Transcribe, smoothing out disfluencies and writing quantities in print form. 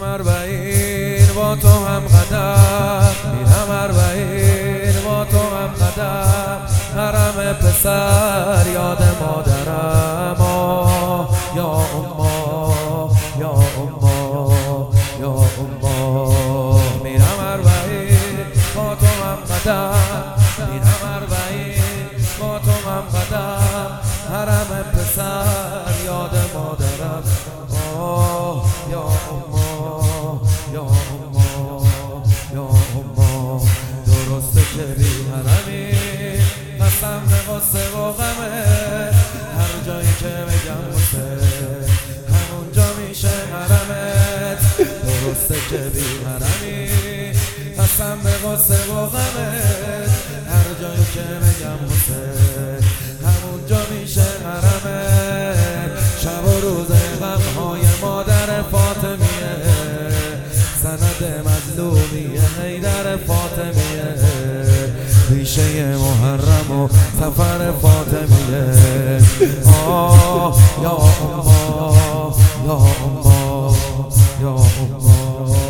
اربعین با تو هم قدم، میرم اربعین با تو هم قدم. حرم پسر یاد مادرم، یا اما یا اما یا اما. میرم اربعین با تو هم قدم، میرم اربعین با تو هم قدم. حرم پسر یاد مادرم، یا اما یا اما یا اما. درسته که بی حرمی قسم به غصه و غمه، هر جایی که بگم غصه همونجا میشه حرمت. درسته که بی حرمی قسم به غصه و غمت، هر جایی که بگم غصه همونجا میشه حرمت. شب و روز غمهای مادر فاطمیه، سند مظلومیه حیدر فاطمیه. ریشه محرم و سفر فاطمیه. یا اما یا اما یا اما.